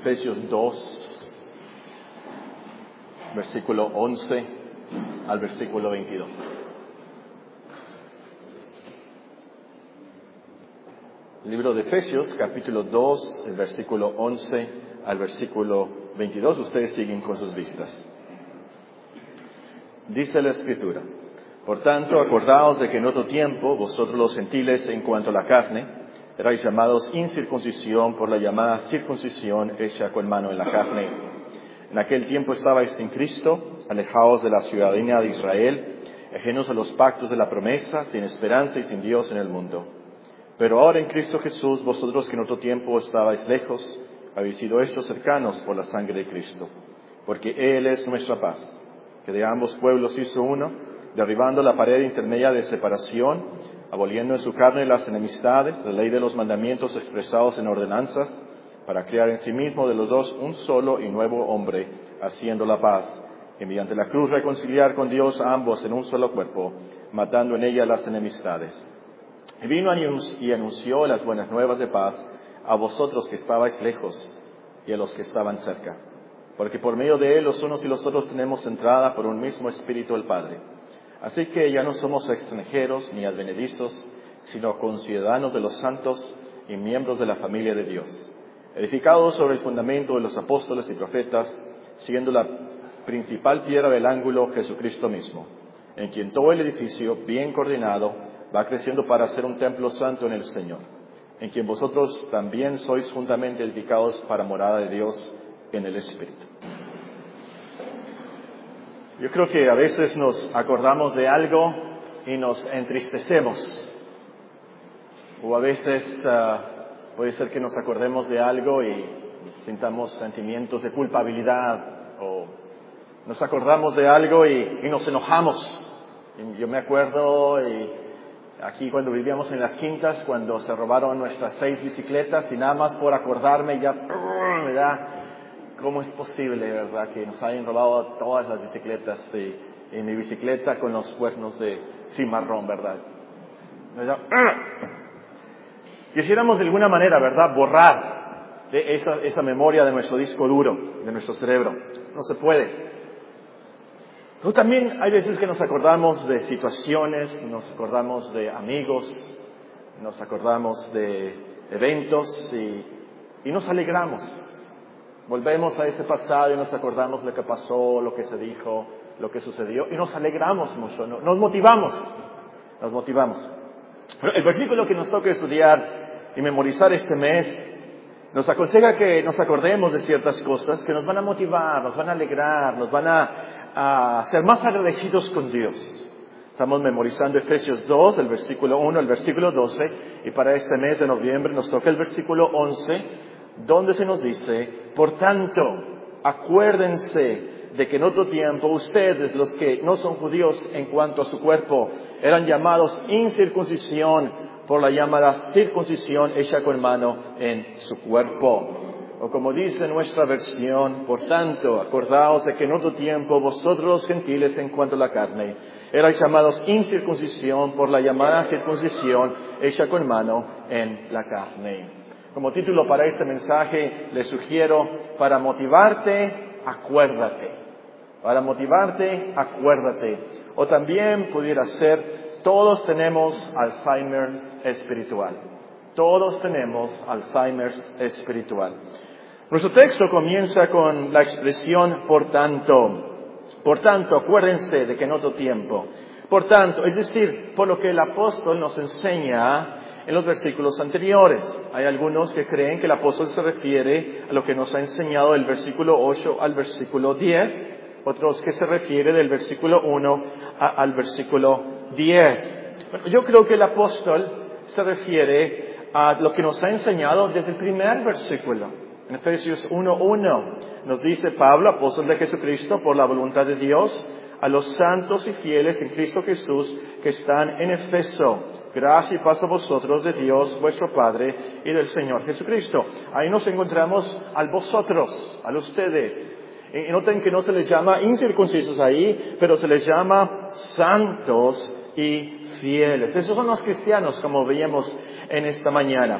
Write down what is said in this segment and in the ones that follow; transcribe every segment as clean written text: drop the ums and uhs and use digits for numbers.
Efesios 2, versículo 11 al versículo 22. Libro de Efesios, capítulo 2, el versículo 11 al versículo 22. Ustedes siguen con sus vistas. Dice la Escritura: Por tanto, acordaos de que en otro tiempo, vosotros los gentiles en cuanto a la carne, erais llamados incircuncisión por la llamada circuncisión hecha con mano en la carne. En aquel tiempo estabais sin Cristo, alejados de la ciudadanía de Israel, ajenos a los pactos de la promesa, sin esperanza y sin Dios en el mundo. Pero ahora en Cristo Jesús, vosotros que en otro tiempo estabais lejos, habéis sido hechos cercanos por la sangre de Cristo. Porque Él es nuestra paz, que de ambos pueblos hizo uno, derribando la pared intermedia de separación, aboliendo en su carne las enemistades, la ley de los mandamientos expresados en ordenanzas, para crear en sí mismo de los dos un solo y nuevo hombre, haciendo la paz, y mediante la cruz reconciliar con Dios a ambos en un solo cuerpo, matando en ella las enemistades. Y vino y anunció las buenas nuevas de paz a vosotros que estabais lejos y a los que estaban cerca. Porque por medio de Él los unos y los otros tenemos entrada por un mismo Espíritu el Padre. Así que ya no somos extranjeros ni advenedizos, sino conciudadanos de los santos y miembros de la familia de Dios, edificados sobre el fundamento de los apóstoles y profetas, siguiendo la principal piedra del ángulo, Jesucristo mismo, en quien todo el edificio, bien coordinado, va creciendo para ser un templo santo en el Señor, en quien vosotros también sois juntamente edificados para morada de Dios en el Espíritu. Yo creo que a veces nos acordamos de algo y nos entristecemos. O a veces puede ser que nos acordemos de algo y sintamos sentimientos de culpabilidad. O nos acordamos de algo y nos enojamos. Y yo me acuerdo aquí cuando vivíamos en las quintas, cuando se robaron nuestras 6 bicicletas y nada más por acordarme ya me da, ¿cómo es posible, verdad, que nos hayan robado todas las bicicletas y mi bicicleta con los cuernos de cimarrón, verdad? Me da, quisiéramos de alguna manera, verdad, borrar esa memoria de nuestro disco duro, de nuestro cerebro. No se puede. Pero también hay veces que nos acordamos de situaciones, nos acordamos de amigos, nos acordamos de eventos y nos alegramos. Volvemos a ese pasado y nos acordamos lo que pasó, lo que se dijo, lo que sucedió y nos alegramos mucho, nos motivamos. Pero el versículo que nos toca estudiar y memorizar este mes nos aconseja que nos acordemos de ciertas cosas que nos van a motivar, nos van a alegrar, nos van a ser más agradecidos con Dios. Estamos memorizando Efesios 2, el versículo 1 al versículo 12, y para este mes de noviembre nos toca el versículo 11, donde se nos dice: Por tanto, acuérdense de que en otro tiempo ustedes, los que no son judíos en cuanto a su cuerpo, eran llamados incircuncisión por la llamada circuncisión hecha con mano en su cuerpo. O como dice nuestra versión: Por tanto, acordaos de que en otro tiempo vosotros los gentiles en cuanto a la carne, erais llamados incircuncisión por la llamada circuncisión hecha con mano en la carne. Como título para este mensaje les sugiero: para motivarte, acuérdate. Para motivarte, acuérdate. O también pudiera ser: todos tenemos Alzheimer espiritual. Todos tenemos Alzheimer espiritual. Nuestro texto comienza con la expresión por tanto. Por tanto, acuérdense de que en otro tiempo. Por tanto, es decir, por lo que el apóstol nos enseña en los versículos anteriores. Hay algunos que creen que el apóstol se refiere a lo que nos ha enseñado del versículo 8 al versículo 10. Otros que se refiere del versículo 1 al versículo 10. Bueno, yo creo que el apóstol se refiere a lo que nos ha enseñado desde el primer versículo. En Efesios 1:1 nos dice Pablo, apóstol de Jesucristo, por la voluntad de Dios, a los santos y fieles en Cristo Jesús que están en Efeso. Gracia y paz a vosotros de Dios, vuestro Padre, y del Señor Jesucristo. Ahí nos encontramos al vosotros, a ustedes. Y noten que no se les llama incircuncisos ahí, pero se les llama santos y fieles. Esos son los cristianos, como veíamos en esta mañana.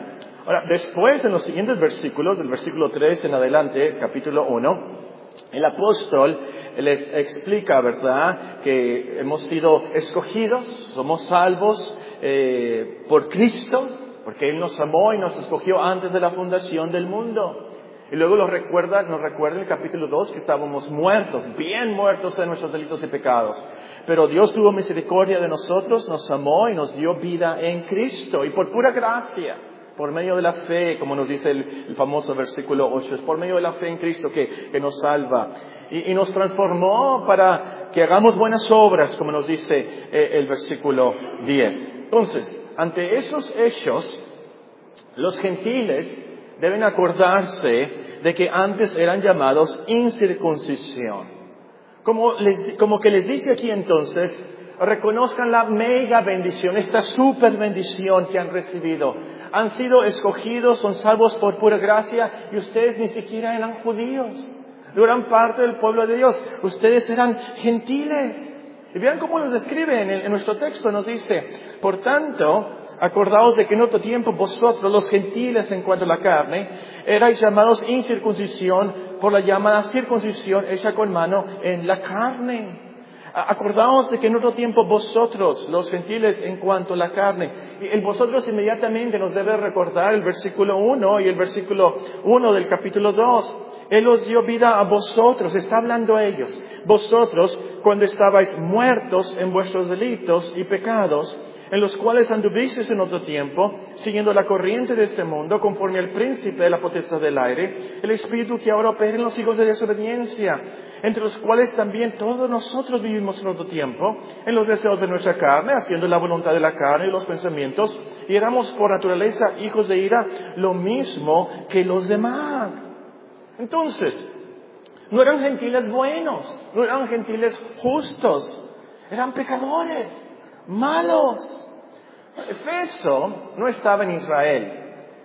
Ahora, después, en los siguientes versículos, del versículo 3 en adelante, capítulo 1, el apóstol les explica, ¿verdad?, que hemos sido escogidos, somos salvos por Cristo, porque Él nos amó y nos escogió antes de la fundación del mundo. Y luego nos recuerda en el capítulo 2 que estábamos muertos, bien muertos en nuestros delitos y pecados. Pero Dios tuvo misericordia de nosotros, nos amó y nos dio vida en Cristo. Y por pura gracia, por medio de la fe, como nos dice el famoso versículo 8, es por medio de la fe en Cristo que nos salva. Y nos transformó para que hagamos buenas obras, como nos dice el versículo 10. Entonces, ante esos hechos, los gentiles deben acordarse de que antes eran llamados incircuncisión. Como que les dice aquí entonces, reconozcan la mega bendición, esta super bendición que han recibido. Han sido escogidos, son salvos por pura gracia y ustedes ni siquiera eran judíos. No eran parte del pueblo de Dios, ustedes eran gentiles. Y vean cómo nos describe en nuestro texto, nos dice, por tanto, acordaos de que en otro tiempo vosotros, los gentiles en cuanto a la carne, erais llamados incircuncisión por la llamada circuncisión hecha con mano en la carne. Acordaos de que en otro tiempo vosotros, los gentiles en cuanto a la carne, y el vosotros inmediatamente nos debe recordar el versículo 1 y el versículo 1 del capítulo 2. Él os dio vida a vosotros, está hablando a ellos. Vosotros, cuando estabais muertos en vuestros delitos y pecados, en los cuales anduvisteis en otro tiempo, siguiendo la corriente de este mundo, conforme al príncipe de la potestad del aire, el espíritu que ahora opera en los hijos de desobediencia, entre los cuales también todos nosotros vivimos en otro tiempo, en los deseos de nuestra carne, haciendo la voluntad de la carne y los pensamientos, y éramos por naturaleza hijos de ira, lo mismo que los demás. Entonces, no eran gentiles buenos, no eran gentiles justos, eran pecadores, malos. Efeso no estaba en Israel,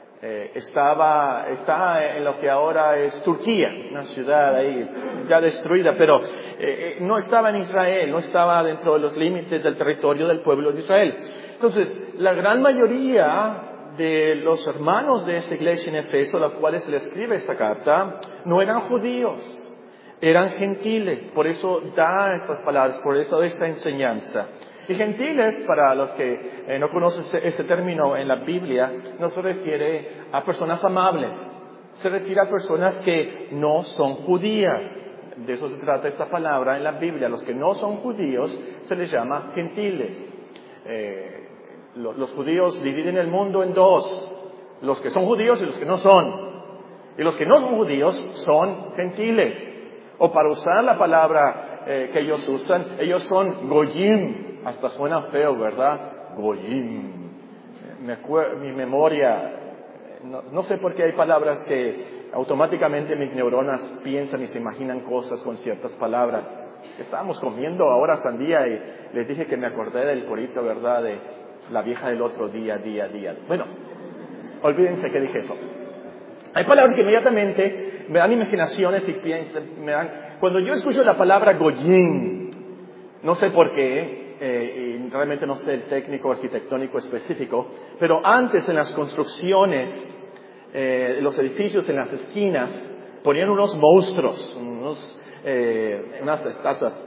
está en lo que ahora es Turquía, una ciudad ahí ya destruida, pero no estaba en Israel, no estaba dentro de los límites del territorio del pueblo de Israel. Entonces, la gran mayoría de los hermanos de esa iglesia en Efeso, a los cuales se le escribe esta carta, no eran judíos, eran gentiles. Por eso da estas palabras, por eso da esta enseñanza. Y gentiles, para los que no conocen ese término en la Biblia, no se refiere a personas amables, se refiere a personas que no son judías. De eso se trata esta palabra en la Biblia. Los que no son judíos se les llama gentiles. Los judíos dividen el mundo en dos, los que son judíos y los que no son. Y los que no son judíos son gentiles. O para usar la palabra que ellos usan, ellos son goyim. Hasta suena feo, ¿verdad? Goyim. Mi memoria, no sé por qué hay palabras que automáticamente mis neuronas piensan y se imaginan cosas con ciertas palabras. Estábamos comiendo ahora sandía y les dije que me acordé del corito, ¿verdad? De la vieja del otro día. Bueno, olvídense que dije eso. Hay palabras que inmediatamente me dan imaginaciones y piensan, cuando yo escucho la palabra goyim, no sé por qué, y realmente no sé el técnico arquitectónico específico, pero antes en las construcciones, los edificios en las esquinas, ponían unos monstruos, unas estatuas.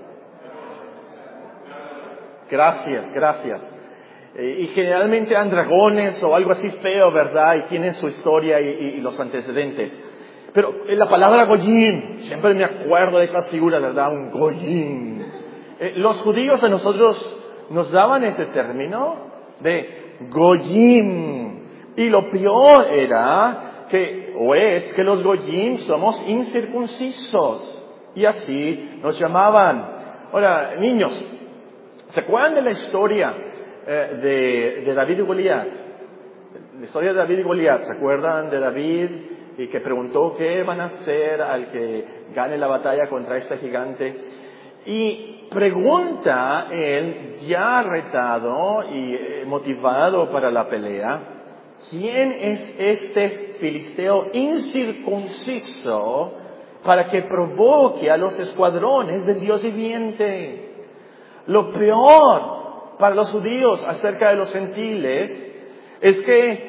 Gracias. Y generalmente eran dragones o algo así feo, ¿verdad? Y tienen su historia y los antecedentes. Pero la palabra goyim, siempre me acuerdo de esas figuras, ¿verdad? Un goyim. Los judíos a nosotros nos daban ese término de goyim. Y lo peor era que los goyim somos incircuncisos. Y así nos llamaban. Ahora, niños, ¿se acuerdan de la historia de David y Goliat? La historia de David y Goliat, ¿se acuerdan de David y que preguntó qué van a hacer al que gane la batalla contra este gigante? Y pregunta él, ya retado y motivado para la pelea, ¿quién es este filisteo incircunciso para que provoque a los escuadrones del Dios viviente? Lo peor para los judíos acerca de los gentiles es que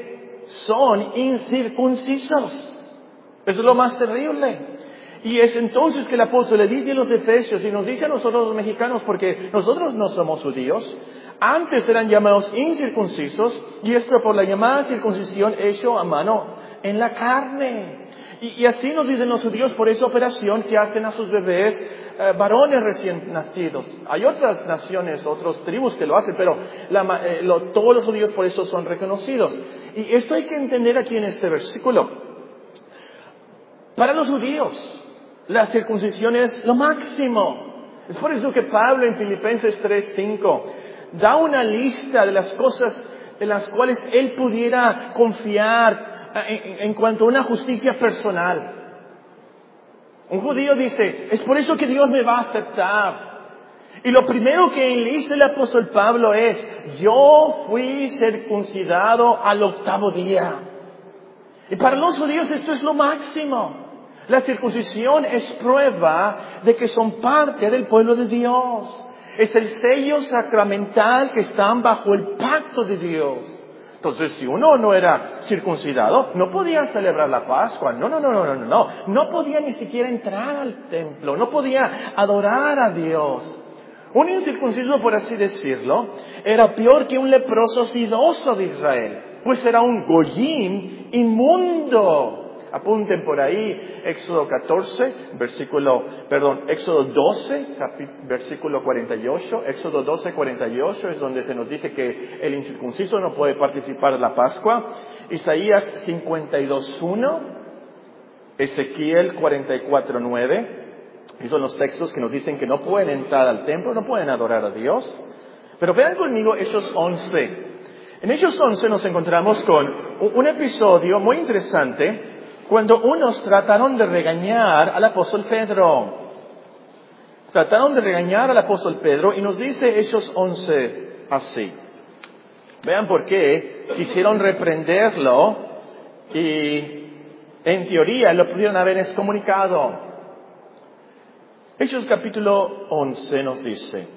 son incircuncisos. Eso es lo más terrible. Y es entonces que el apóstol le dice a los efesios y nos dice a nosotros los mexicanos, porque nosotros no somos judíos, antes eran llamados incircuncisos, y esto por la llamada circuncisión hecho a mano en la carne. Y así nos dicen los judíos por esa operación que hacen a sus bebés varones recién nacidos. Hay otras naciones, otras tribus que lo hacen, pero todos los judíos por eso son reconocidos. Y esto hay que entender aquí en este versículo. Para los judíos, la circuncisión es lo máximo. Es por eso que Pablo en Filipenses 3:5 da una lista de las cosas de las cuales él pudiera confiar en cuanto a una justicia personal. Un judío dice, es por eso que Dios me va a aceptar. Y lo primero que le dice el apóstol Pablo es, yo fui circuncidado al 8º día. Y para los judíos esto es lo máximo. La circuncisión es prueba de que son parte del pueblo de Dios. Es el sello sacramental que están bajo el pacto de Dios. Entonces, si uno no era circuncidado, no podía celebrar la Pascua. No podía ni siquiera entrar al templo. No podía adorar a Dios. Un incircunciso, por así decirlo, era peor que un leproso sidoso de Israel. Pues era un goyim inmundo. Apunten por ahí, Éxodo 12, versículo 48. Éxodo 12, 48 es donde se nos dice que el incircunciso no puede participar de la Pascua. Isaías 52:1, Ezequiel 44:9. Y son los textos que nos dicen que no pueden entrar al templo, no pueden adorar a Dios. Pero vean conmigo Hechos 11. En Hechos 11 nos encontramos con un episodio muy interesante cuando unos trataron de regañar al apóstol Pedro. Trataron de regañar al apóstol Pedro y nos dice Hechos 11 así. Vean por qué quisieron reprenderlo y en teoría lo pudieron haber excomunicado. Hechos capítulo 11 nos dice,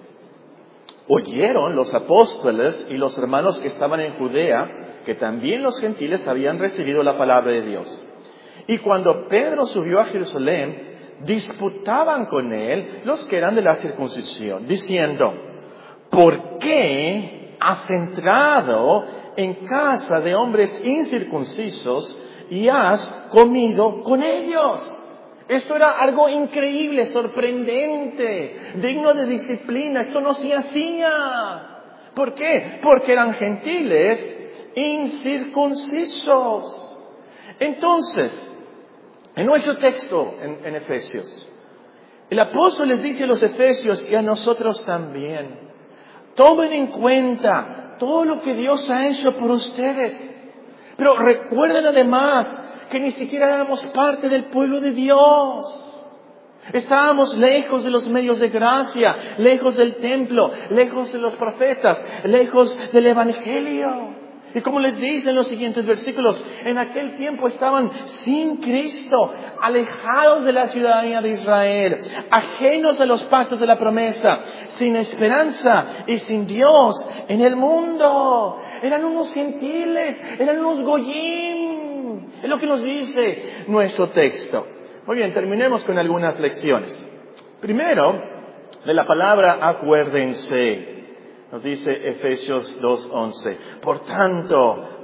oyeron los apóstoles y los hermanos que estaban en Judea que también los gentiles habían recibido la palabra de Dios. Y cuando Pedro subió a Jerusalén, disputaban con él los que eran de la circuncisión, diciendo, ¿por qué has entrado en casa de hombres incircuncisos y has comido con ellos? Esto era algo increíble, sorprendente, digno de disciplina. Esto no se hacía. ¿Por qué? Porque eran gentiles incircuncisos. Entonces, en nuestro texto en Efesios, el apóstol les dice a los efesios y a nosotros también, tomen en cuenta todo lo que Dios ha hecho por ustedes. Pero recuerden además que ni siquiera éramos parte del pueblo de Dios. Estábamos lejos de los medios de gracia, lejos del templo, lejos de los profetas, lejos del evangelio. Y como les dice en los siguientes versículos, en aquel tiempo estaban sin Cristo, alejados de la ciudadanía de Israel, ajenos a los pactos de la promesa, sin esperanza y sin Dios en el mundo. Eran unos gentiles, eran unos goyim. Es lo que nos dice nuestro texto. Muy bien, terminemos con algunas lecciones. Primero, de la palabra acuérdense. Nos dice Efesios 2:11. Por tanto,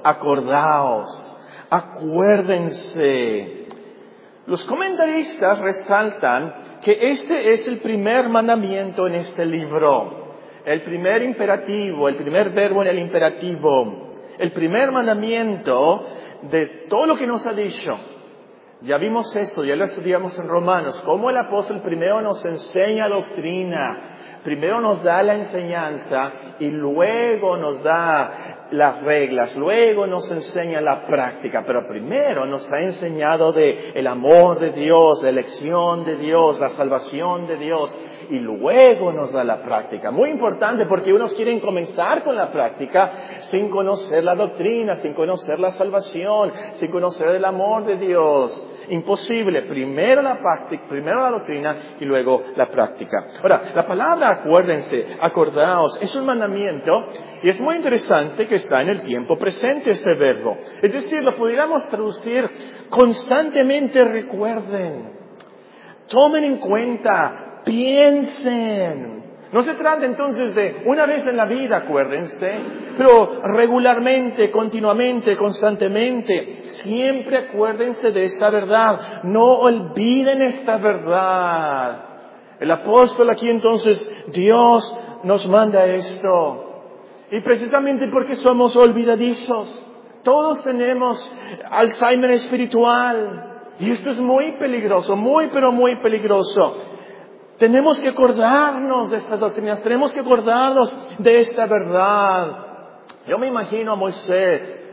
acuérdense. Los comentaristas resaltan que este es el primer mandamiento en este libro. El primer imperativo, el primer verbo en el imperativo. El primer mandamiento de todo lo que nos ha dicho. Ya vimos esto, ya lo estudiamos en Romanos. Cómo el apóstol primero nos enseña doctrina. Primero nos da la enseñanza y luego nos da las reglas, luego nos enseña la práctica, pero primero nos ha enseñado de el amor de Dios, la elección de Dios, la salvación de Dios y luego nos da la práctica. Muy importante porque unos quieren comenzar con la práctica sin conocer la doctrina, sin conocer la salvación, sin conocer el amor de Dios. Imposible. Primero la práctica, primero la doctrina y luego la práctica. Ahora, la palabra acuérdense, acordaos, es un mandamiento y es muy interesante que está en el tiempo presente este verbo. Es decir, lo pudiéramos traducir constantemente recuerden, tomen en cuenta, piensen. No se trata entonces de una vez en la vida, acuérdense, pero regularmente, continuamente, constantemente, siempre acuérdense de esta verdad. No olviden esta verdad. El apóstol aquí entonces, Dios nos manda esto. Y precisamente porque somos olvidadizos, todos tenemos Alzheimer espiritual. Y esto es muy peligroso, muy pero muy peligroso. Tenemos que acordarnos de estas doctrinas, tenemos que acordarnos de esta verdad. Yo me imagino a Moisés,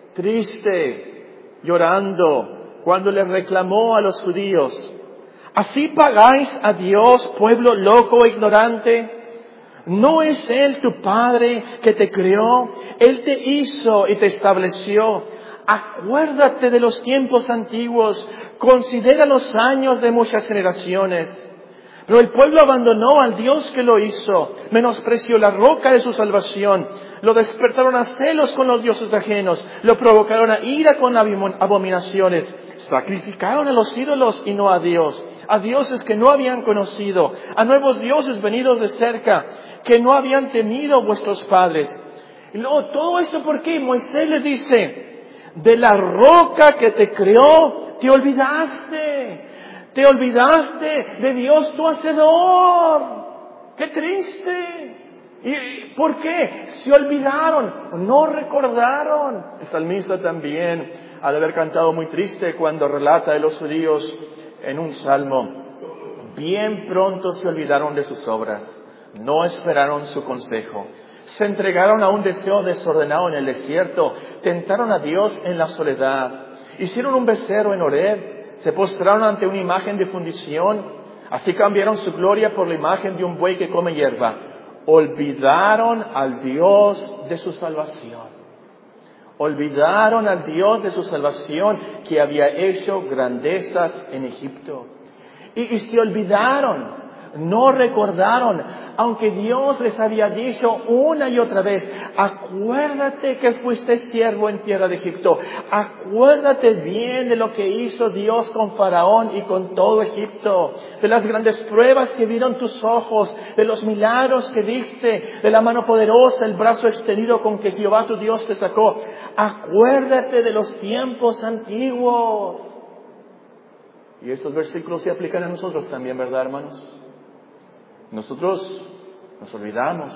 triste, llorando, cuando le reclamó a los judíos, ¿así pagáis a Dios, pueblo loco e ignorante? ¿No es Él tu Padre que te creó? Él te hizo y te estableció. Acuérdate de los tiempos antiguos, considera los años de muchas generaciones. Pero el pueblo abandonó al Dios que lo hizo, menospreció la roca de su salvación, lo despertaron a celos con los dioses ajenos, lo provocaron a ira con abominaciones, sacrificaron a los ídolos y no a Dios, a dioses que no habían conocido, a nuevos dioses venidos de cerca, que no habían temido vuestros padres. Y luego, todo esto, ¿por qué? Moisés le dice, de la roca que te creó, te olvidaste. Te olvidaste de Dios tu Hacedor. ¡Qué triste! ¿Y por qué? Se olvidaron, no recordaron. El salmista también ha de haber cantado muy triste cuando relata de los judíos en un salmo. Bien pronto se olvidaron de sus obras, no esperaron su consejo. Se entregaron a un deseo desordenado en el desierto, tentaron a Dios en la soledad, hicieron un becerro en Horeb, se postraron ante una imagen de fundición, así cambiaron su gloria por la imagen de un buey que come hierba. Olvidaron al Dios de su salvación. Olvidaron al Dios de su salvación que había hecho grandezas en Egipto. Y se olvidaron, no recordaron, aunque Dios les había dicho una y otra vez, acuérdate que fuiste siervo en tierra de Egipto, acuérdate bien de lo que hizo Dios con Faraón y con todo Egipto, de las grandes pruebas que vieron tus ojos, de los milagros que viste, de la mano poderosa, el brazo extendido con que Jehová tu Dios te sacó. Acuérdate de los tiempos antiguos. Y estos versículos se aplican a nosotros también, ¿verdad, hermanos? Nosotros nos olvidamos.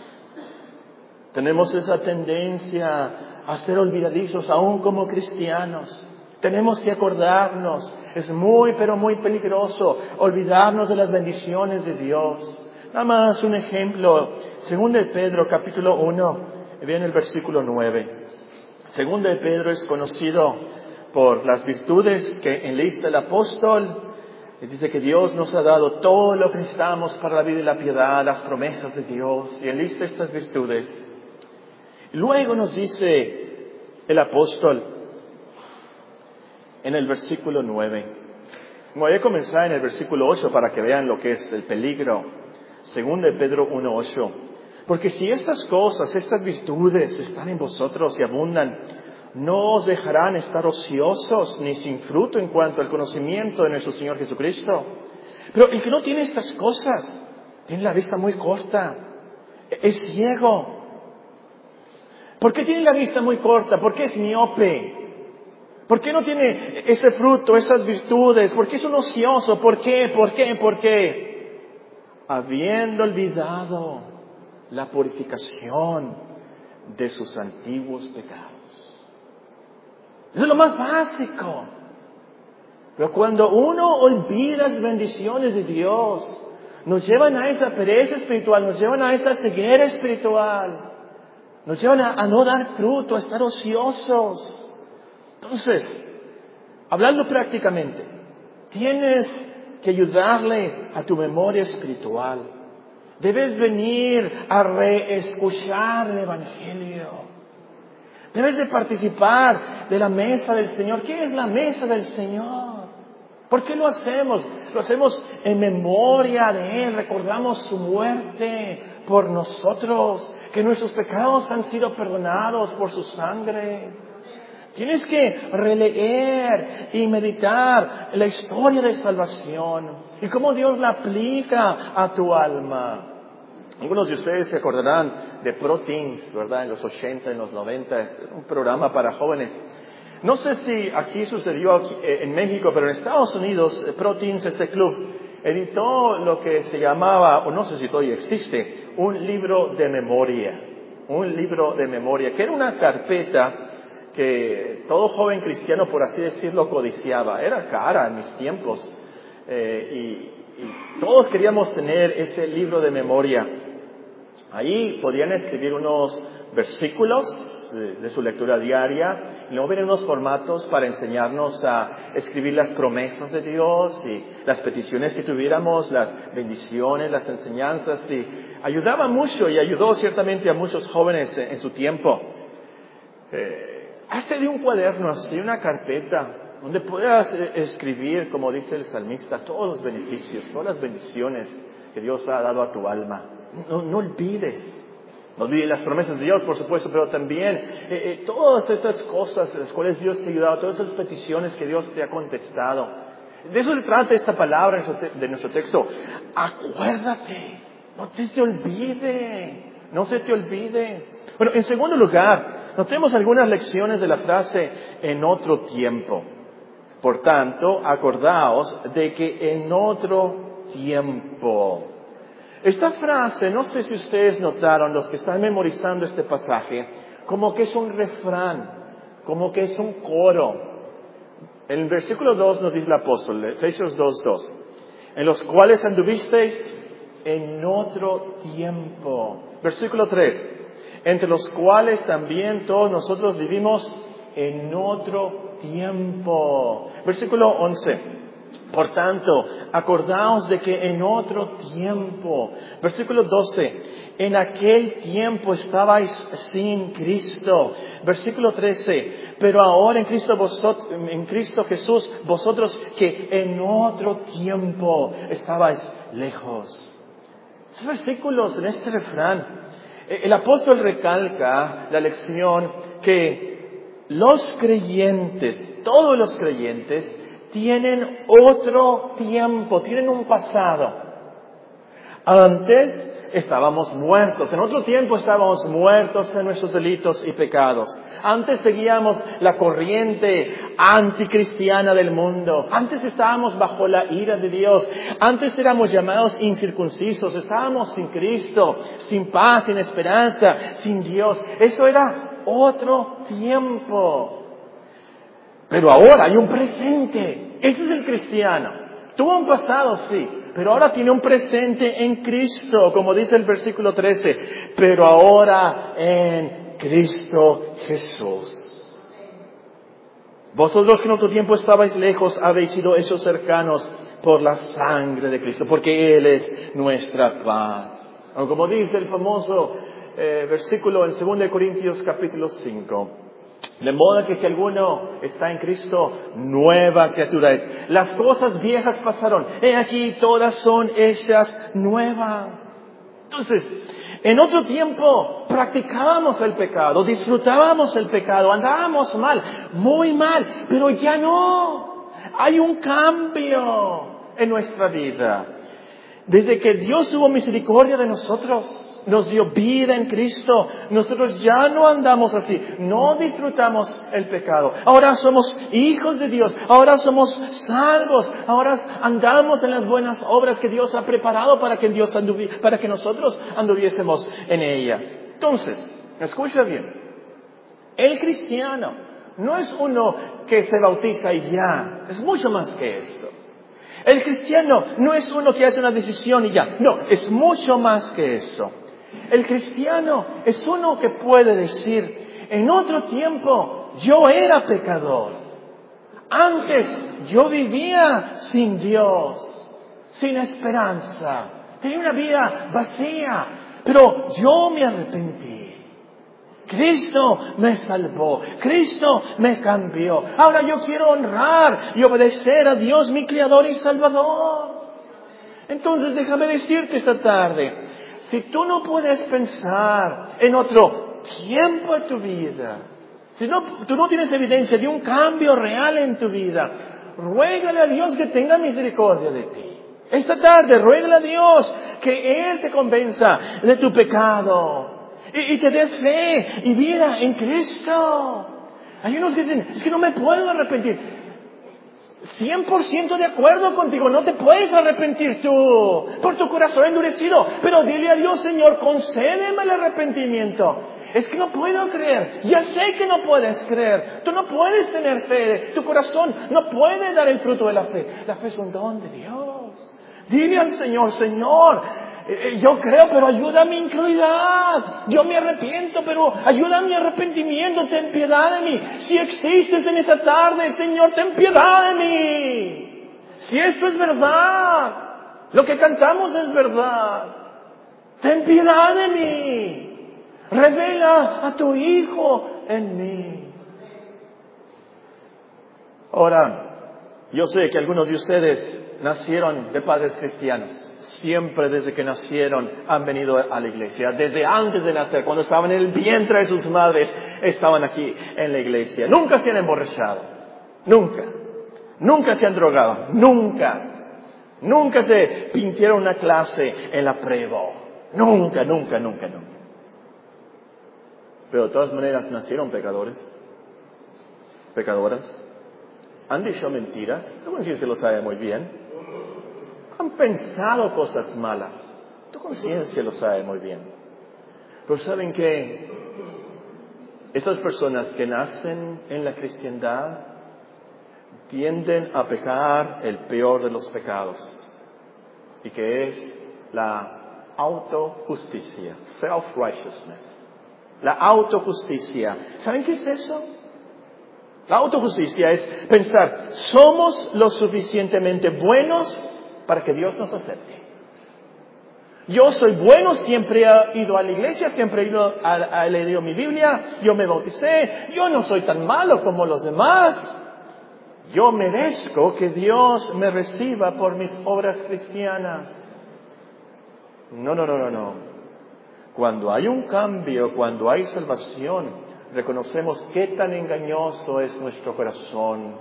Tenemos esa tendencia a ser olvidadizos aún como cristianos. Tenemos que acordarnos. Es muy, pero muy peligroso olvidarnos de las bendiciones de Dios. Nada más un ejemplo. Según de Pedro, capítulo 1, viene el versículo 9. Según de Pedro es conocido por las virtudes que enlista el apóstol. Dice que Dios nos ha dado todo lo que necesitamos para la vida y la piedad, las promesas de Dios, y enlista estas virtudes. Luego nos dice el apóstol en el versículo 9. Voy a comenzar en el versículo 8 para que vean lo que es el peligro. Según de Pedro 1:8. Porque si estas cosas, estas virtudes están en vosotros y abundan, no os dejarán estar ociosos ni sin fruto en cuanto al conocimiento de nuestro Señor Jesucristo. Pero el que no tiene estas cosas, tiene la vista muy corta, es ciego. ¿Por qué tiene la vista muy corta? ¿Por qué es miope? ¿Por qué no tiene ese fruto, esas virtudes? ¿Por qué es un ocioso? ¿Por qué? ¿Por qué? ¿Por qué? Habiendo olvidado la purificación de sus antiguos pecados. Eso es lo más básico. Pero cuando uno olvida las bendiciones de Dios, nos llevan a esa pereza espiritual, nos llevan a esa ceguera espiritual, nos llevan a no dar fruto, a estar ociosos. Entonces, hablando prácticamente, tienes que ayudarle a tu memoria espiritual. Debes venir a reescuchar el Evangelio. Debes de participar de la mesa del Señor. ¿Qué es la mesa del Señor? ¿Por qué lo hacemos? Lo hacemos en memoria de Él. Recordamos su muerte por nosotros, que nuestros pecados han sido perdonados por su sangre. Tienes que releer y meditar la historia de salvación y cómo Dios la aplica a tu alma. Algunos de ustedes se acordarán de Pro Teens, ¿verdad? En los 80, en los 90, es un programa para jóvenes. No sé si aquí sucedió en México, pero en Estados Unidos, Pro Teens, este club, editó lo que se llamaba, o no sé si todavía existe, un libro de memoria. Un libro de memoria, que era una carpeta que todo joven cristiano, por así decirlo, codiciaba. Era cara en mis tiempos. Y todos queríamos tener ese libro de memoria. Ahí podían escribir unos versículos de su lectura diaria, y luego vienen unos formatos para enseñarnos a escribir las promesas de Dios y las peticiones que tuviéramos, las bendiciones, las enseñanzas, y ayudaba mucho y ayudó ciertamente a muchos jóvenes en su tiempo. Hazte de un cuaderno así, una carpeta, donde puedas escribir, como dice el salmista, todos los beneficios, todas las bendiciones que Dios ha dado a tu alma. No olvides las promesas de Dios, por supuesto, pero también todas estas cosas en las cuales Dios te ha ayudado, todas esas peticiones que Dios te ha contestado. De eso se trata esta palabra de nuestro texto. Acuérdate, no se te olvide. Bueno, en segundo lugar, notemos algunas lecciones de la frase en otro tiempo. Por tanto, acordaos de que en otro tiempo. Esta frase, no sé si ustedes notaron, los que están memorizando este pasaje, como que es un refrán, como que es un coro. En el versículo 2 nos dice el apóstol, Efesios 2:2, en los cuales anduvisteis en otro tiempo. Versículo 3, entre los cuales también todos nosotros vivimos en otro tiempo. Versículo 11. Por tanto, acordaos de que en otro tiempo, versículo 12, en aquel tiempo estabais sin Cristo. Versículo 13, pero ahora en Cristo Jesús, vosotros que en otro tiempo estabais lejos. Esos versículos en este refrán, el apóstol recalca la lección que los creyentes, todos los creyentes, tienen otro tiempo, tienen un pasado. Antes estábamos muertos, en otro tiempo estábamos muertos en nuestros delitos y pecados. Antes seguíamos la corriente anticristiana del mundo. Antes estábamos bajo la ira de Dios. Antes éramos llamados incircuncisos. Estábamos sin Cristo, sin paz, sin esperanza, sin Dios. Eso era otro tiempo. Pero ahora hay un presente. Ese es el cristiano. Tuvo un pasado, sí, pero ahora tiene un presente en Cristo, como dice el versículo 13. Pero ahora en Cristo Jesús. Vosotros que en otro tiempo estabais lejos, habéis sido hechos cercanos por la sangre de Cristo, porque Él es nuestra paz. O como dice el famoso versículo en 2 Corintios capítulo 5. De modo que si alguno está en Cristo, nueva criatura es. Las cosas viejas pasaron. He aquí, todas son hechas nuevas. Entonces, en otro tiempo practicábamos el pecado, disfrutábamos el pecado, andábamos mal, muy mal, pero ya no. Hay un cambio en nuestra vida. Desde que Dios tuvo misericordia de nosotros, nos dio vida en Cristo, nosotros ya no andamos así, no disfrutamos el pecado. Ahora somos hijos de Dios, ahora somos salvos, ahora andamos en las buenas obras que Dios ha preparado para que nosotros anduviésemos en ellas. Entonces, escucha bien, el cristiano no es uno que se bautiza y ya, es mucho más que eso. El cristiano no es uno que hace una decisión y ya, no, es mucho más que eso. El cristiano es uno que puede decir, en otro tiempo yo era pecador. Antes yo vivía sin Dios, sin esperanza. Tenía una vida vacía, pero yo me arrepentí. Cristo me salvó, Cristo me cambió. Ahora yo quiero honrar y obedecer a Dios, mi Creador y Salvador. Entonces déjame decirte esta tarde, si tú no puedes pensar en otro tiempo de tu vida, si tú no tienes evidencia de un cambio real en tu vida, ruégale a Dios que tenga misericordia de ti. Esta tarde, ruégale a Dios que Él te convenza de tu pecado y te dé fe y vida en Cristo. Hay unos que dicen, es que no me puedo arrepentir. 100% de acuerdo contigo, no te puedes arrepentir tú por tu corazón endurecido, pero dile a Dios, Señor, concédeme el arrepentimiento. Es que no puedo creer, ya sé que no puedes creer, tú no puedes tener fe, tu corazón no puede dar el fruto de la fe. La fe es un don de Dios. Dile al Señor, Señor, yo creo, pero ayuda a mi incredulidad. Yo me arrepiento, pero ayuda a mi arrepentimiento. Ten piedad de mí. Si existes en esta tarde, Señor, ten piedad de mí. Si esto es verdad, lo que cantamos es verdad, ten piedad de mí. Revela a tu Hijo en mí. Ahora, yo sé que algunos de ustedes nacieron de padres cristianos. Siempre desde que nacieron han venido a la iglesia. Desde antes de nacer, cuando estaban en el vientre de sus madres, estaban aquí en la iglesia. Nunca se han emborrachado. Nunca. Nunca se han drogado. Nunca. Nunca se pintieron una clase en la Prevo. Nunca. Pero de todas maneras nacieron pecadores. Pecadoras. Han dicho mentiras, tu conciencia lo sabe muy bien. Han pensado cosas malas, tu conciencia lo sabe muy bien. Pero ¿saben qué? Esas personas que nacen en la cristiandad tienden a pecar el peor de los pecados, y que es la autojusticia, self-righteousness. La autojusticia. ¿Saben qué es eso? La autojusticia es pensar, somos lo suficientemente buenos para que Dios nos acepte. Yo soy bueno, siempre he ido a la iglesia, siempre he leído mi Biblia, yo me bauticé, yo no soy tan malo como los demás. Yo merezco que Dios me reciba por mis obras cristianas. No. Cuando hay un cambio, cuando hay salvación, reconocemos qué tan engañoso es nuestro corazón,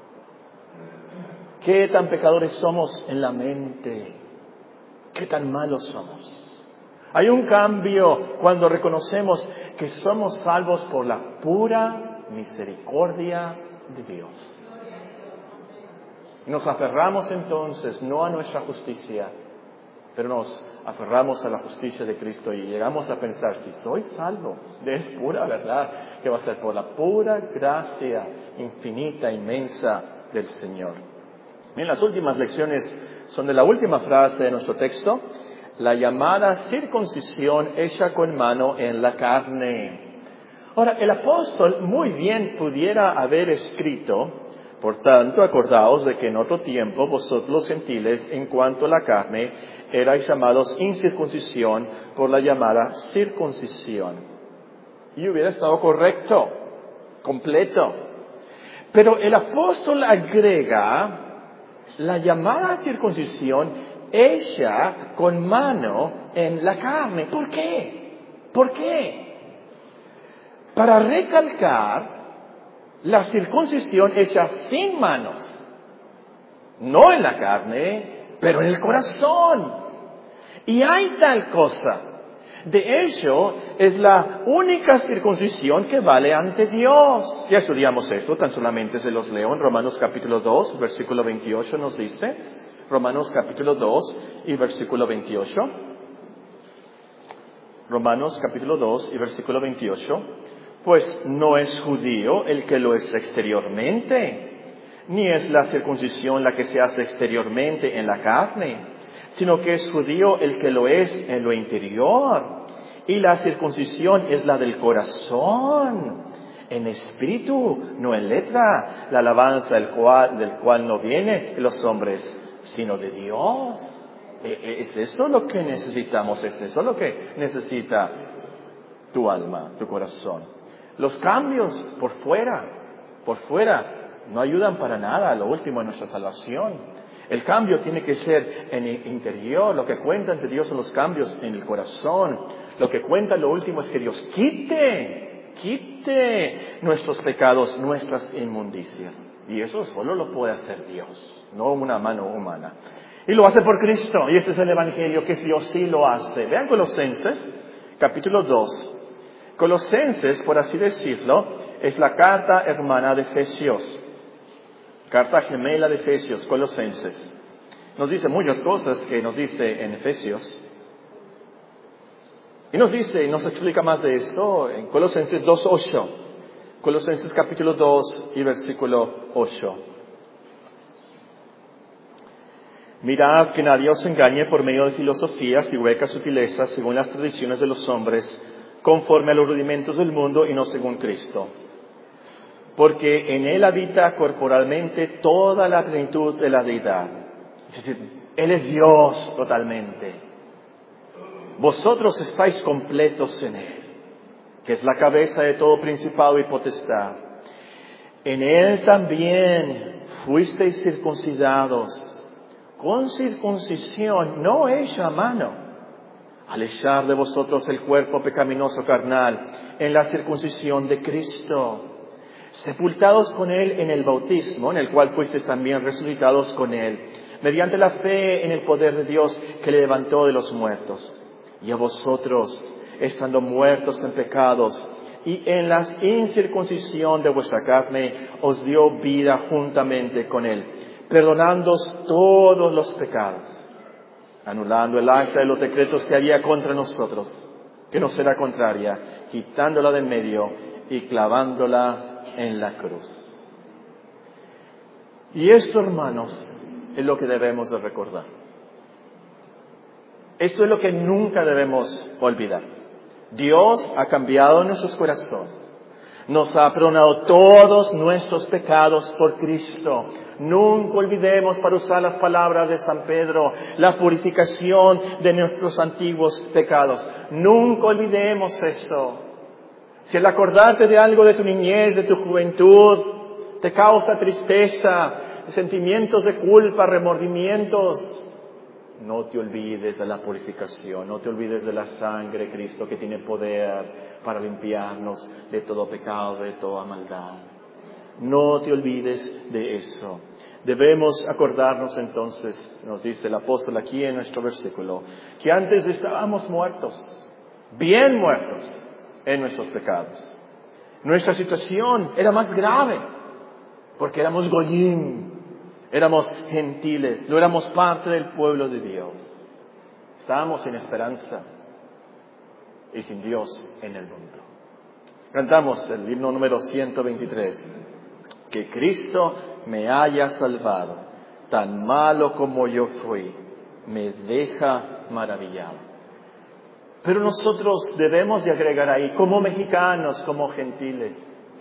qué tan pecadores somos en la mente, qué tan malos somos. Hay un cambio cuando reconocemos que somos salvos por la pura misericordia de Dios. Nos aferramos entonces no a nuestra justicia, pero nos aferramos a la justicia de Cristo y llegamos a pensar, si soy salvo, es pura verdad, que va a ser por la pura gracia infinita, inmensa del Señor. Bien, las últimas lecciones son de la última frase de nuestro texto, la llamada circuncisión hecha con mano en la carne. Ahora, el apóstol muy bien pudiera haber escrito, por tanto, acordaos de que en otro tiempo vosotros los gentiles, en cuanto a la carne, erais llamados incircuncisión por la llamada circuncisión. Y hubiera estado correcto, completo. Pero el apóstol agrega la llamada circuncisión hecha con mano en la carne. ¿Por qué? ¿Por qué? Para recalcar la circuncisión hecha sin manos, no en la carne, pero en el corazón. Y hay tal cosa. De hecho, es la única circuncisión que vale ante Dios. Ya estudiamos esto, tan solamente se los leo en Romanos capítulo 2, versículo 28 nos dice. Romanos capítulo 2 y versículo 28. Romanos capítulo 2 y versículo 28. Pues no es judío el que lo es exteriormente, ni es la circuncisión la que se hace exteriormente en la carne, sino que es judío el que lo es en lo interior. Y la circuncisión es la del corazón, en espíritu, no en letra, la alabanza del cual no viene de los hombres, sino de Dios. ¿Es eso lo que necesitamos? ¿Es eso lo que necesita tu alma, tu corazón. Los cambios por fuera, no ayudan para nada a lo último en nuestra salvación. El cambio tiene que ser en el interior. Lo que cuenta ante Dios son los cambios en el corazón. Lo que cuenta lo último es que Dios quite nuestros pecados, nuestras inmundicias. Y eso solo lo puede hacer Dios, no una mano humana. Y lo hace por Cristo. Y este es el Evangelio, que Dios sí lo hace. Vean Colosenses, capítulo 2. Colosenses, por así decirlo, es la carta hermana de Efesios. Carta gemela de Efesios, Colosenses. Nos dice muchas cosas que nos dice en Efesios. Y nos explica más de esto en Colosenses 2:8. Colosenses capítulo 2 y versículo 8. Mirad que nadie os engañe por medio de filosofías y huecas sutilezas según las tradiciones de los hombres, conforme a los rudimentos del mundo y no según Cristo. Porque en Él habita corporalmente toda la plenitud de la deidad. Es decir, Él es Dios totalmente. Vosotros estáis completos en Él, que es la cabeza de todo principado y potestad. En Él también fuisteis circuncidados, con circuncisión no hecha a mano, al echar de vosotros el cuerpo pecaminoso carnal en la circuncisión de Cristo, sepultados con Él en el bautismo, en el cual fuisteis también resucitados con Él, mediante la fe en el poder de Dios que le levantó de los muertos. Y a vosotros, estando muertos en pecados y en la incircuncisión de vuestra carne, os dio vida juntamente con Él, perdonándoos todos los pecados, anulando el acta de los decretos que había contra nosotros, que nos era contraria, quitándola de en medio y clavándola en la cruz. Y esto, hermanos, es lo que debemos de recordar. Esto es lo que nunca debemos olvidar. Dios ha cambiado nuestros corazones. Nos ha perdonado todos nuestros pecados por Cristo. Nunca olvidemos, para usar las palabras de San Pedro, la purificación de nuestros antiguos pecados. Nunca olvidemos eso. Si al acordarte de algo de tu niñez, de tu juventud, te causa tristeza, sentimientos de culpa, remordimientos, no te olvides de la purificación, no te olvides de la sangre de Cristo que tiene poder para limpiarnos de todo pecado, de toda maldad. No te olvides de eso. Debemos acordarnos entonces, nos dice el apóstol aquí en nuestro versículo, que antes estábamos muertos, bien muertos en nuestros pecados. Nuestra situación era más grave, porque éramos goyim, éramos gentiles, no éramos parte del pueblo de Dios. Estábamos sin esperanza y sin Dios en el mundo. Cantamos el himno número 123. Que Cristo me haya salvado, tan malo como yo fui, me deja maravillado. Pero nosotros debemos de agregar ahí, como mexicanos, como gentiles,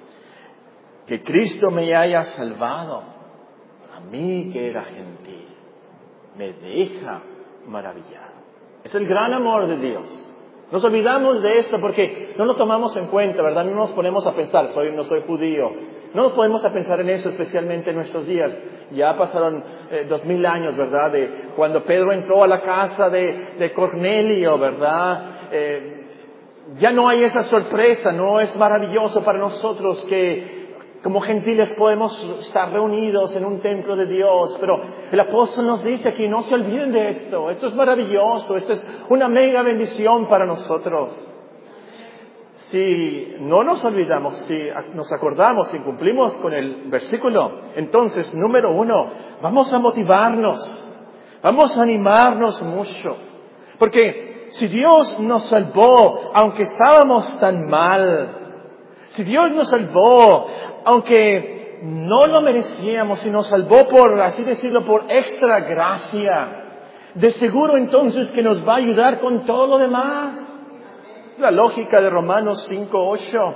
que Cristo me haya salvado, a mí que era gentil, me deja maravillado. Es el gran amor de Dios. Nos olvidamos de esto porque no lo tomamos en cuenta, ¿verdad? No nos ponemos a pensar, no soy judío. No nos podemos a pensar en eso, especialmente en nuestros días. Ya pasaron 2000 años, ¿verdad? De cuando Pedro entró a la casa de Cornelio, ¿verdad? Ya no hay esa sorpresa, no es maravilloso para nosotros que como gentiles podemos estar reunidos en un templo de Dios, pero el apóstol nos dice aquí, no se olviden de esto es maravilloso, esto es una mega bendición para nosotros. Si no nos olvidamos, si nos acordamos, si cumplimos con el versículo, entonces, número 1, vamos a motivarnos, vamos a animarnos mucho, porque si Dios nos salvó, aunque estábamos tan mal, si Dios nos salvó, aunque no lo merecíamos, y nos salvó por, así decirlo, por extra gracia, de seguro entonces que nos va a ayudar con todo lo demás. La lógica de Romanos 5:8.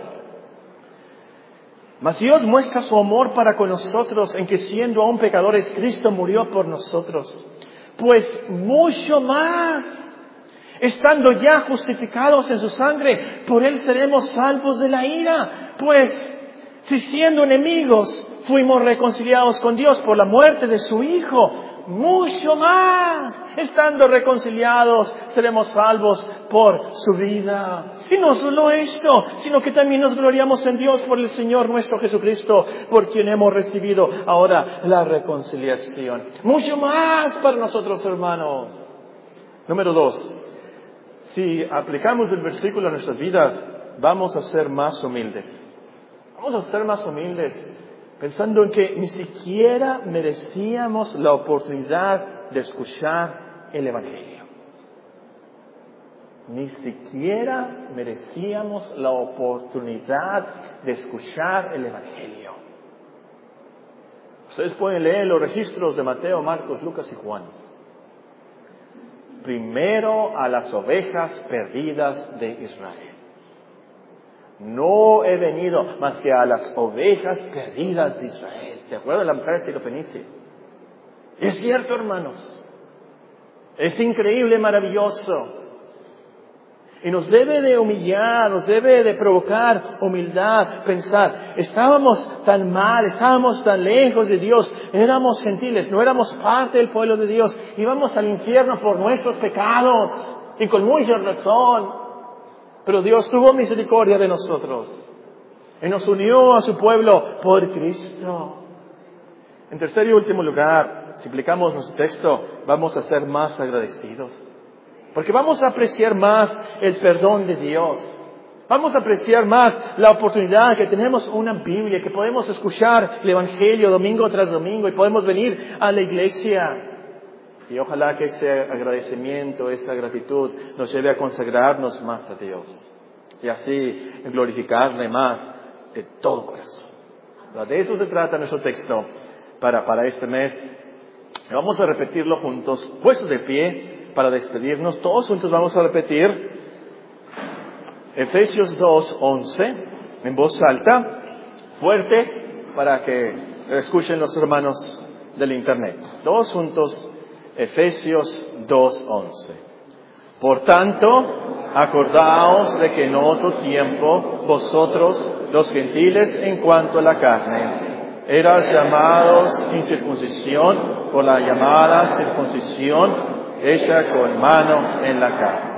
Mas Dios muestra su amor para con nosotros en que siendo aún pecadores, Cristo murió por nosotros. Pues mucho más, estando ya justificados en su sangre, por Él seremos salvos de la ira. Pues, si siendo enemigos fuimos reconciliados con Dios por la muerte de su Hijo, mucho más, estando reconciliados, seremos salvos por su vida. Y no solo esto, sino que también nos gloriamos en Dios por el Señor nuestro Jesucristo, por quien hemos recibido ahora la reconciliación. Mucho más para nosotros, hermanos. Número 2. Si aplicamos el versículo a nuestras vidas, vamos a ser más humildes. Vamos a ser más humildes, pensando en que ni siquiera merecíamos la oportunidad de escuchar el Evangelio. Ni siquiera merecíamos la oportunidad de escuchar el Evangelio. Ustedes pueden leer los registros de Mateo, Marcos, Lucas y Juan. Primero a las ovejas perdidas de Israel. No he venido más que a las ovejas perdidas de Israel. ¿Se acuerdan de la mujer sirofenicia? Es cierto, hermanos. Es increíble, maravilloso. Y nos debe de humillar, nos debe de provocar humildad, pensar, estábamos tan mal, estábamos tan lejos de Dios, éramos gentiles, no éramos parte del pueblo de Dios, íbamos al infierno por nuestros pecados, y con mucha razón. Pero Dios tuvo misericordia de nosotros, y nos unió a su pueblo por Cristo. En tercer y último lugar, si aplicamos nuestro texto, vamos a ser más agradecidos. Porque vamos a apreciar más el perdón de Dios. Vamos a apreciar más la oportunidad que tenemos una Biblia, que podemos escuchar el Evangelio domingo tras domingo y podemos venir a la iglesia. Y ojalá que ese agradecimiento, esa gratitud nos lleve a consagrarnos más a Dios. Y así glorificarle más de todo corazón. De eso se trata nuestro texto para este mes. Vamos a repetirlo juntos, puestos de pie. Para despedirnos, todos juntos vamos a repetir Efesios 2:11 en voz alta, fuerte, para que escuchen los hermanos del internet. Todos juntos, Efesios 2:11. Por tanto, acordaos de que en otro tiempo vosotros, los gentiles en cuanto a la carne, eras llamados incircuncisión por la llamada circuncisión hecha con mano en la carne.